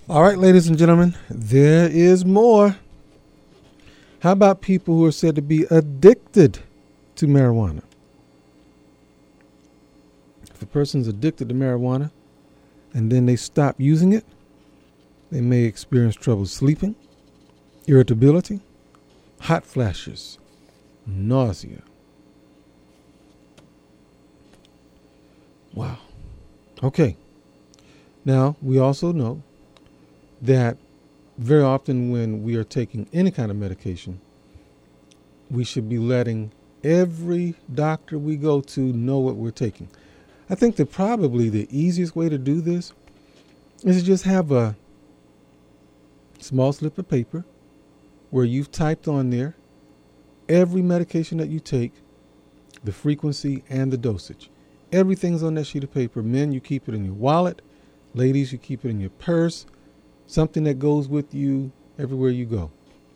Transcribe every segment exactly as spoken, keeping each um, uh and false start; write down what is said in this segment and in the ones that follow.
All right, ladies and gentlemen, there is more. How about people who are said to be addicted to marijuana? If a person's addicted to marijuana and then they stop using it, they may experience trouble sleeping, irritability, hot flashes, nausea. Wow. Okay. Now, we also know that very often when we are taking any kind of medication, we should be letting every doctor we go to know what we're taking. I think that probably the easiest way to do this is to just have a small slip of paper where you've typed on there every medication that you take, the frequency and the dosage. Everything's on that sheet of paper. Men, you keep it in your wallet. Ladies, you keep it in your purse. Something that goes with you everywhere you go.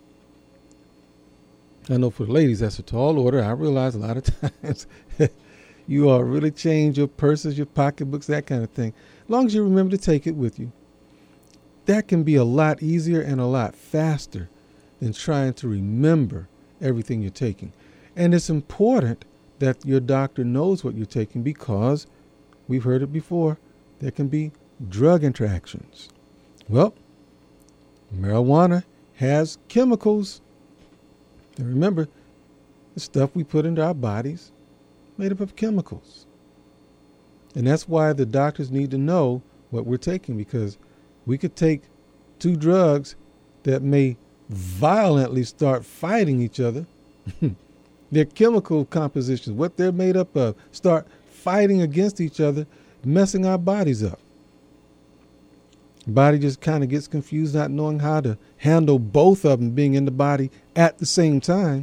I know for the ladies, that's a tall order. I realize a lot of times you all really change your purses, your pocketbooks, that kind of thing. As long as you remember to take it with you. That can be a lot easier and a lot faster than trying to remember everything you're taking. And it's important that your doctor knows what you're taking because, we've heard it before, there can be drug interactions. Well, marijuana has chemicals. And remember, the stuff we put into our bodies made up of chemicals. And that's why the doctors need to know what we're taking, because we could take two drugs that may violently start fighting each other. Their chemical compositions, what they're made up of, start fighting against each other, messing our bodies up. Body just kind of gets confused, not knowing how to handle both of them being in the body at the same time.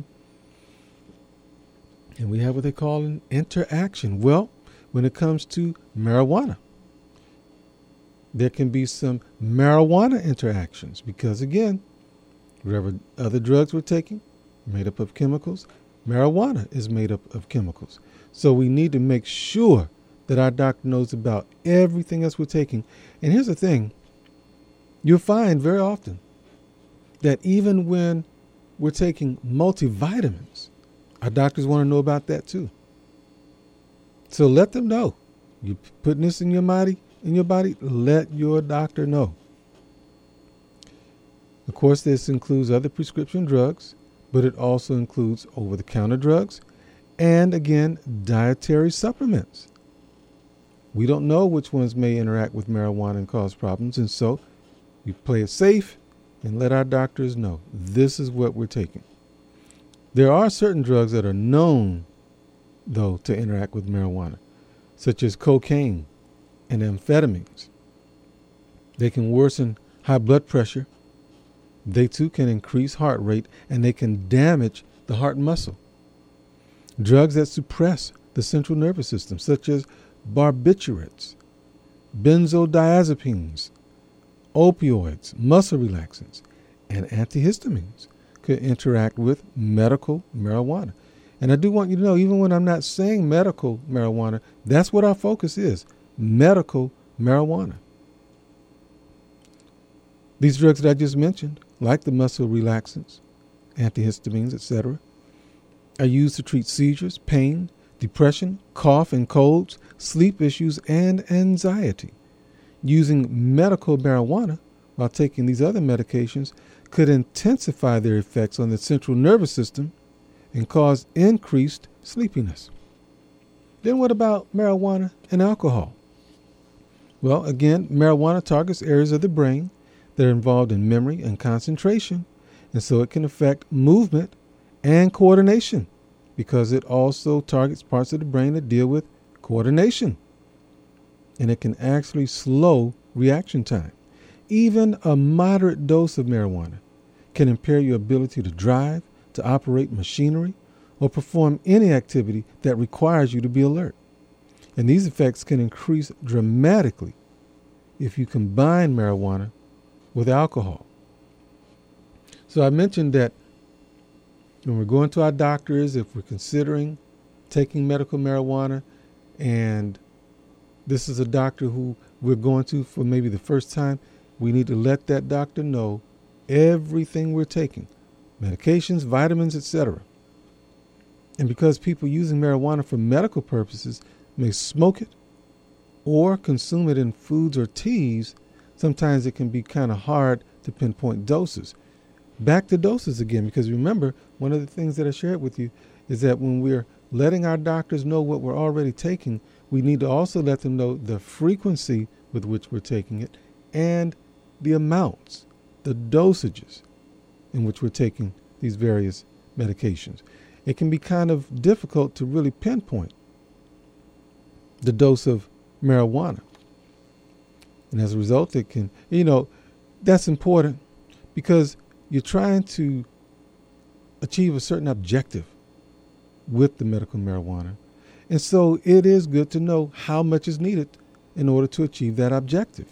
And we have what they call an interaction. Well, when it comes to marijuana, there can be some marijuana interactions because, again, whatever other drugs we're taking, made up of chemicals, marijuana is made up of chemicals. So we need to make sure that our doctor knows about everything else we're taking. And here's the thing. You'll find very often that even when we're taking multivitamins, our doctors want to know about that too. So let them know. You're putting this in your body, in your body, let your doctor know. Of course, this includes other prescription drugs, but it also includes over-the-counter drugs and, again, dietary supplements. We don't know which ones may interact with marijuana and cause problems, and so we play it safe and let our doctors know this is what we're taking. There are certain drugs that are known, though, to interact with marijuana, such as cocaine and amphetamines. They can worsen high blood pressure. They, too, can increase heart rate, and they can damage the heart muscle. Drugs that suppress the central nervous system, such as barbiturates, benzodiazepines, opioids, muscle relaxants, and antihistamines could interact with medical marijuana. And I do want you to know, even when I'm not saying medical marijuana, that's what our focus is, medical marijuana. These drugs that I just mentioned, like the muscle relaxants, antihistamines, et cetera, are used to treat seizures, pain, depression, cough and colds, sleep issues, and anxiety. Using medical marijuana while taking these other medications could intensify their effects on the central nervous system and cause increased sleepiness. Then what about marijuana and alcohol? Well, again, marijuana targets areas of the brain that are involved in memory and concentration, and so it can affect movement and coordination because it also targets parts of the brain that deal with coordination. And it can actually slow reaction time. Even a moderate dose of marijuana can impair your ability to drive, to operate machinery, or perform any activity that requires you to be alert. And these effects can increase dramatically if you combine marijuana with alcohol. So I mentioned that when we're going to our doctors, if we're considering taking medical marijuana, and this is a doctor who we're going to for maybe the first time, we need to let that doctor know everything we're taking, medications, vitamins, et cetera. And because people using marijuana for medical purposes may smoke it or consume it in foods or teas, sometimes it can be kind of hard to pinpoint doses. Back to doses again, because remember, one of the things that I shared with you is that when we're letting our doctors know what we're already taking, we need to also let them know the frequency with which we're taking it and the amounts, the dosages in which we're taking these various medications. It can be kind of difficult to really pinpoint the dose of marijuana. And as a result, it can, you know, that's important because you're trying to achieve a certain objective with the medical marijuana. And so it is good to know how much is needed in order to achieve that objective.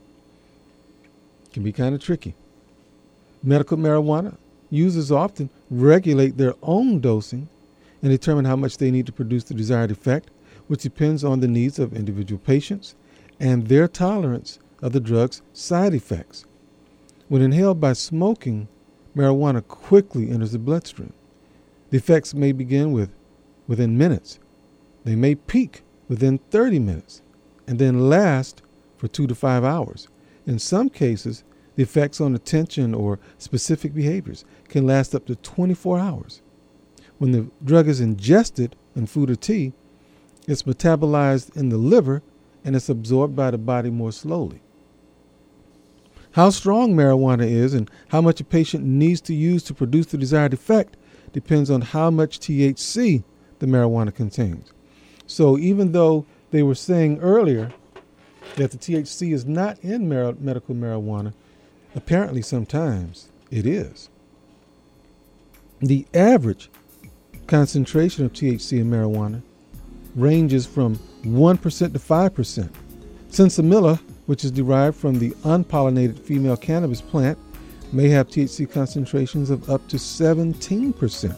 It can be kind of tricky. Medical marijuana users often regulate their own dosing and determine how much they need to produce the desired effect, which depends on the needs of individual patients and their tolerance of the drug's side effects. When inhaled by smoking, marijuana quickly enters the bloodstream. The effects may begin with within minutes. They may peak within thirty minutes and then last for two to five hours. In some cases, the effects on attention or specific behaviors can last up to twenty-four hours. When the drug is ingested in food or tea, it's metabolized in the liver and it's absorbed by the body more slowly. How strong marijuana is and how much a patient needs to use to produce the desired effect depends on how much T H C the marijuana contains. So even though they were saying earlier that the T H C is not in mar- medical marijuana, apparently sometimes it is. The average concentration of T H C in marijuana ranges from one percent to five percent. Sinsemilla, which is derived from the unpollinated female cannabis plant, may have T H C concentrations of up to seventeen percent.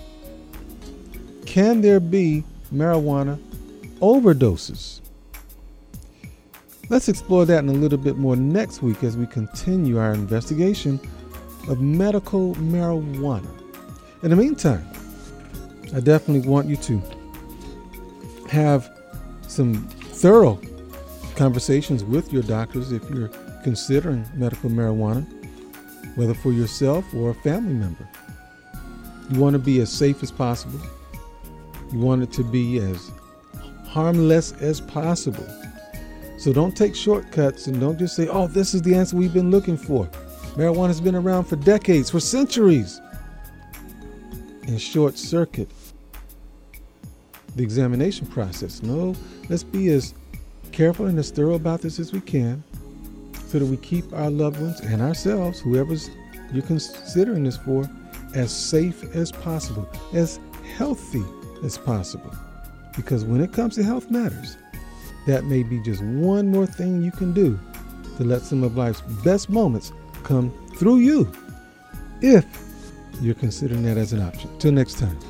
Can there be marijuana overdoses? Let's explore that in a little bit more next week as we continue our investigation of medical marijuana. In the meantime, I definitely want you to have some thorough conversations with your doctors if you're considering medical marijuana, whether for yourself or a family member. You want to be as safe as possible. You want it to be as harmless as possible. So don't take shortcuts and don't just say, oh, this is the answer we've been looking for. Marijuana has been around for decades, for centuries. And short circuit the examination process. No, let's be as careful and as thorough about this as we can so that we keep our loved ones and ourselves, whoever's you're considering this for, as safe as possible, as healthy as possible. Because when it comes to health matters, that may be just one more thing you can do to let some of life's best moments come through you, if you're considering that as an option. Till next time.